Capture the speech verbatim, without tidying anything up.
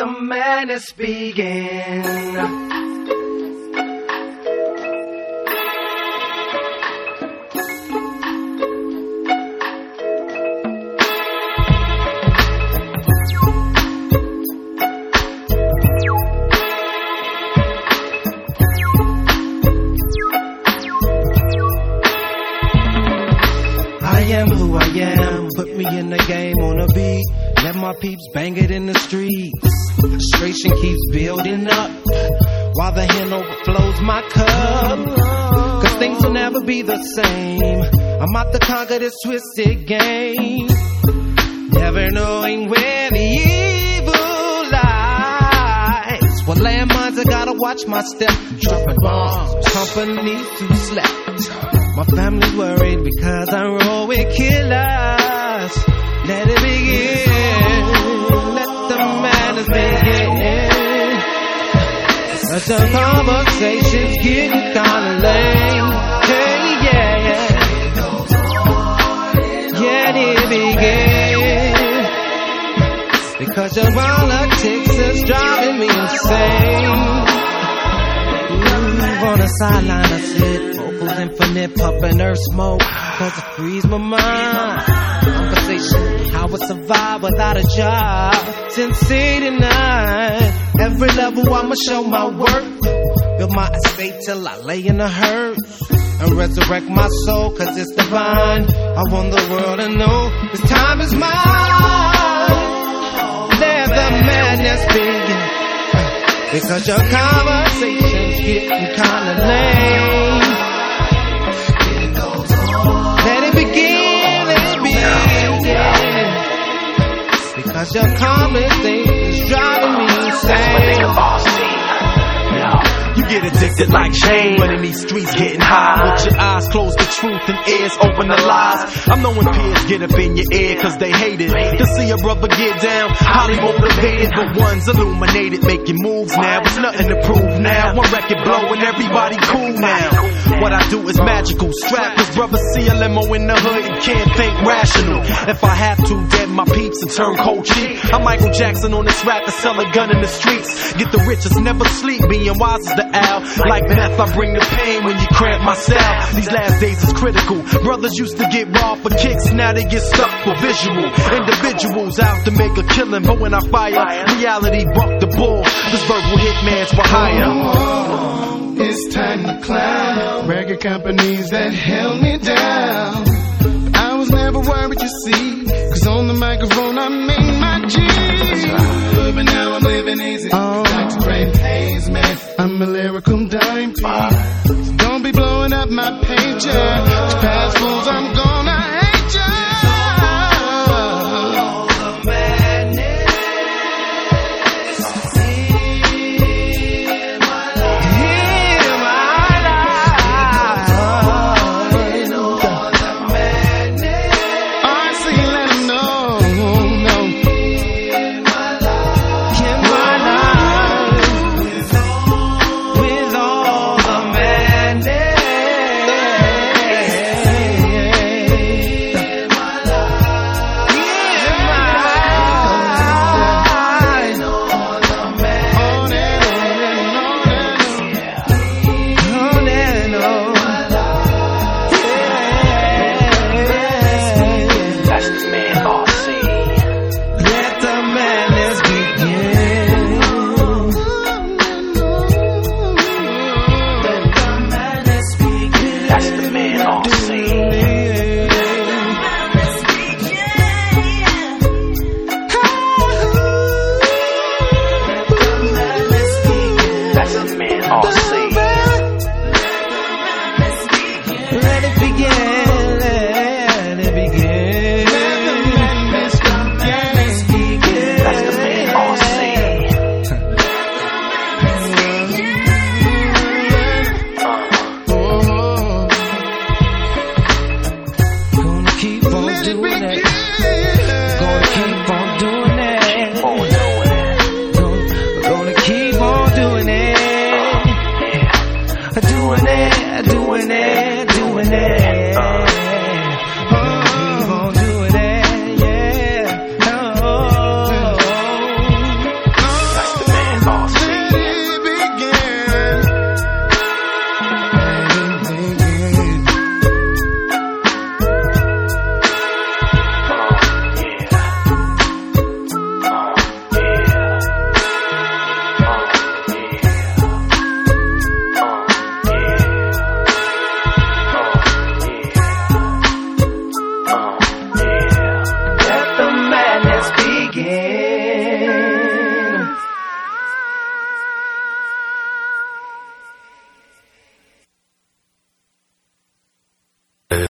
the madness begin. I am who I am, put me in the game on a beat. Let my peeps bang it in the streets. Frustration keeps building up while the hand overflows my cup. Cause things will never be the same. I'm out to conquer this twisted game, never knowing where the evil lies. Well, landmines, I gotta watch my step. Dropping bombs, company to slap. My family's worried because I roll with killers. Let it begin. Let the madness begin. Cause the conversation's getting kinda lame. Hey, yeah, yeah. Let it begin. Because your politics is driving me insane. Ooh, on the sideline I sit, vocals infinite, puffin' earth smoke. Cause it frees my mind. Conversation, how I survive without a job since eighty-nine. Every level I'ma show my worth. Build my estate till I lay in the hearse and resurrect my soul cause it's divine. I want the world to know this time is mine. Let the madness begin. Because your conversation's getting kinda lame. Let it begin, let it begin. Because your conversation is driving me insane. You get addicted like Jane, but in these streets getting high. With your eyes closed to truth and ears open to lies. I'm knowing peers get up in your ear cause they hate it. To see a brother get down, highly motivated. But one's illuminated, making moves now. It's nothing to prove now. One record blow and everybody cool now. What I do is magical, strap. Cause brothers see a limo in the hood and can't think rational. If I have to, dead my peeps and turn cold cheap. I'm Michael Jackson on this rap to sell a gun in the streets. Get the richest, never sleep, being wise as the owl. Like meth, I bring the pain when you cramp my cell. These last days is critical. Brothers used to get raw for kicks, now they get stuck for visual. Individuals out to make a killing, but when I fire, reality buck the bull. This verbal hitman's for hire. Oh, it's time to climb. Record companies that held me down. I was never worried, you see. Cause on the microphone I made my G. But now I'm living easy. Oh. Like to break haze, man. I'm a lyrical dime piece. Don't be blowing up my paycheck. Past fools, I'm gone.